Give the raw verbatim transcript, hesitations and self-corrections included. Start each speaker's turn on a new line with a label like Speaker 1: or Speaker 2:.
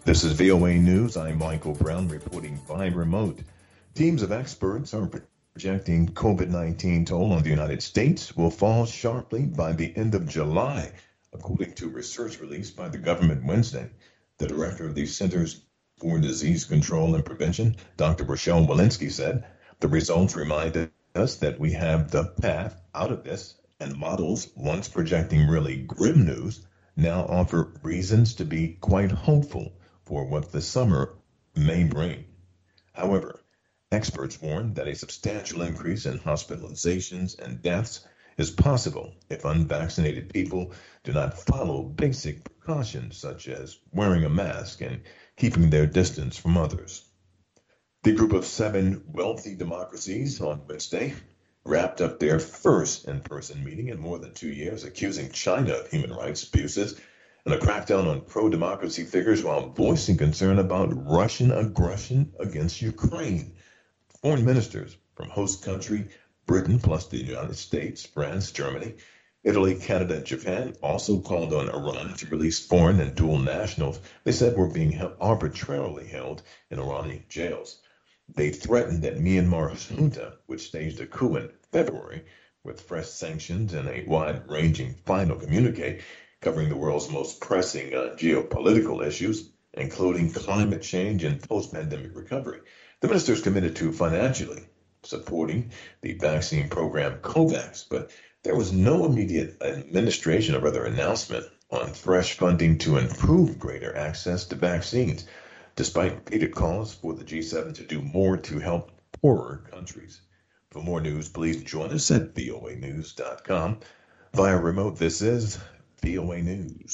Speaker 1: This is V O A News. I'm Michael Brown reporting by remote. Teams of experts are projecting COVID nineteen toll on the United States will fall sharply by the end of July, according to research released by the government Wednesday. The director of the Centers for Disease Control and Prevention, Doctor Rochelle Walensky, said the results remind us that we have the path out of this, and models, once projecting really grim news, now offer reasons to be quite hopeful for what the summer may bring. However, experts warn that a substantial increase in hospitalizations and deaths is possible if unvaccinated people do not follow basic precautions such as wearing a mask and keeping their distance from others. The group of seven wealthy democracies on Wednesday wrapped up their first in-person meeting in more than two years, accusing China of human rights abuses and a crackdown on pro-democracy figures while voicing concern about Russian aggression against Ukraine. Foreign ministers from host country Britain, plus the United States, France, Germany, Italy, Canada, and Japan also called on Iran to release foreign and dual nationals they said were being held, arbitrarily held in Iranian jails. They threatened that Myanmar's junta, which staged a coup in February with fresh sanctions and a wide-ranging final communique covering the world's most pressing uh, geopolitical issues, including climate change and post-pandemic recovery. The ministers committed to financially supporting the vaccine program COVAX, but there was no immediate administration or rather announcement on fresh funding to improve greater access to vaccines, despite repeated calls for the G seven to do more to help poorer countries. For more news, please join us at V O A news dot com. Via remote, this is V O A News.